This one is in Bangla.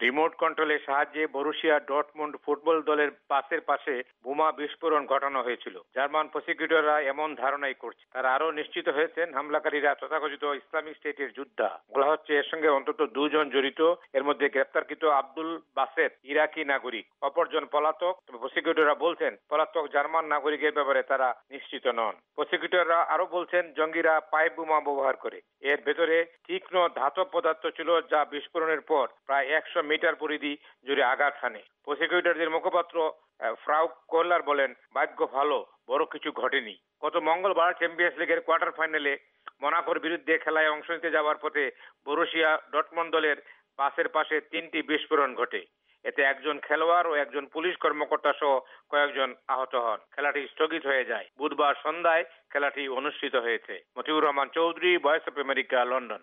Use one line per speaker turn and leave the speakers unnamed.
রিমোট কন্ট্রোলের সাহায্যে বরুসিয়া ডর্টমুন্ড ফুটবল দলের বাসের পাশে বোমা বিস্ফোরণ ঘটানো হয়েছিল। জার্মান প্রসিকিউটররা এমন ধারণাই করছে। তারা আরো নিশ্চিত হয়েছেন হামলাকারীরা তথাকথিত ইসলামিক স্টেটের যোদ্ধা। বলা হচ্ছে এর সঙ্গে অন্তত 2 জন জড়িত। এর মধ্যে গ্রেপ্তারকৃত আব্দুল বাসেত ইরাকি নাগরিক, অপরজন পলাতক। প্রসিকিউটররা বলছেন পলাতক জার্মান নাগরিকের ব্যাপারে তারা নিশ্চিত নন। প্রসিকিউটররা আরো বলছেন জঙ্গিরা পাইপ বোমা ব্যবহার করে। এর ভেতরে তীক্ষ্ণ ধাতব পদার্থ ছিল যা বিস্ফোরণের পর প্রায় 100 মিটার পরিধি জুড়ে আঘাত হানে। প্রসিকিউটরদের মুখপাত্র ফ্রাউক কোহলার বলেন, ভাগ্য ভালো, বড় কিছু ঘটেনি। গত মঙ্গলবার চ্যাম্পিয়ন্স লিগের কোয়ার্টার ফাইনালে মোনাকোর বিরুদ্ধে খেলায় অংশ নিতে যাওয়ার পথে বরুসিয়া ডর্টমুন্ড দলের বাসের পাশে 3টি বিস্ফোরণ ঘটে। এতে একজন খেলোয়াড় ও একজন পুলিশ কর্মকর্তা সহ কয়েকজন আহত হন। খেলাটি স্থগিত হয়ে যায়। বুধবার সন্ধ্যায় খেলাটি অনুষ্ঠিত হয়েছে। Motiur Rahman Chowdhury, voice of America, London.